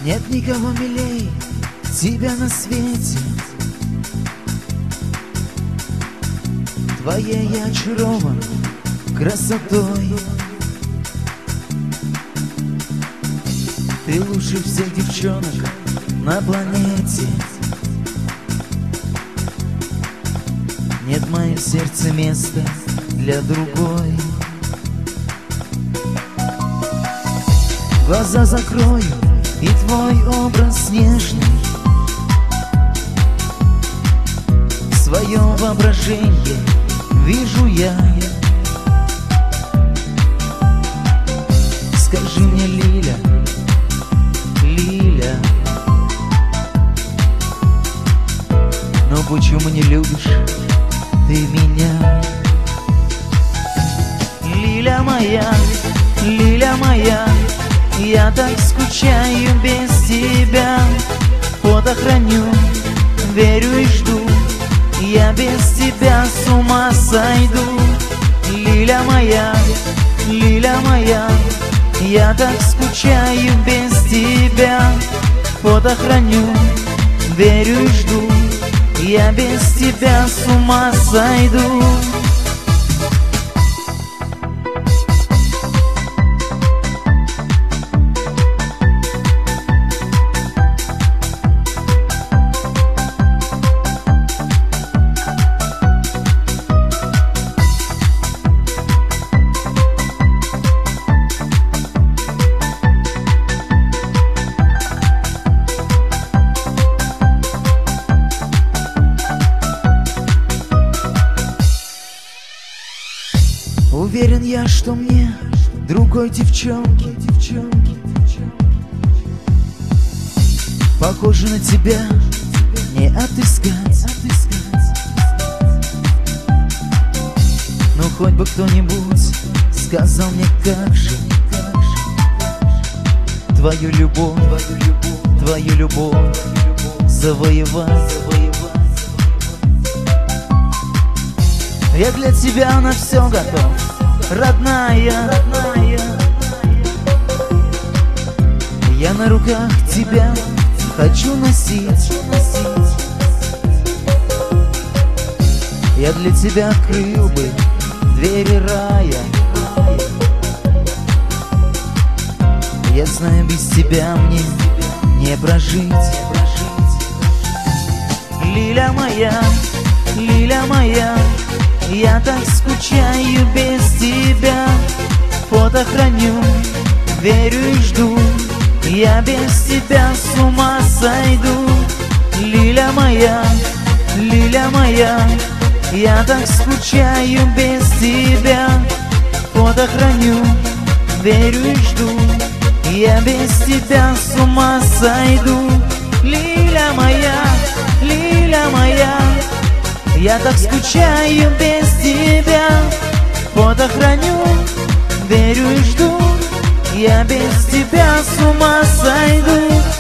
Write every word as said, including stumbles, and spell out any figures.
Нет никого милей тебя на свете. Твоей я очарован красотой. Ты лучше всех девчонок на планете. Нет в моем сердце места для другой. Глаза закрою, и твой образ нежный в своем воображении вижу я. Скажи мне, Лиля, Лиля, но почему не любишь ты меня? Лиля моя, Лиля моя, я так скучаю без тебя. Фото храню, верю и жду, я без тебя с ума сойду. Лиля моя, Лиля моя, я так скучаю без тебя. Фото храню, верю и жду, я без тебя с ума сойду. Уверен я, что мне другой девчонки, девчонки, похоже на тебя не отыскать, отыскать. Ну хоть бы кто-нибудь сказал мне, как же, как же твою любовь, твою любовь, твою любовь завоевать, завоевать. Я для тебя на все готов, родная, родная. Я на руках тебя хочу носить. Я для тебя открыл бы двери рая. Я знаю, без тебя мне не прожить. Лиля моя, Лиля моя, я так скучаю без тебя. Фото храню, верю и жду, я без тебя с ума сойду. Лиля моя, Лиля моя, я так скучаю без тебя. Фото храню, верю и жду, я без тебя с ума сойду. Лиля моя, Лиля моя, я так скучаю без тебя. Фото храню, верю и жду, я без тебя с ума сойду.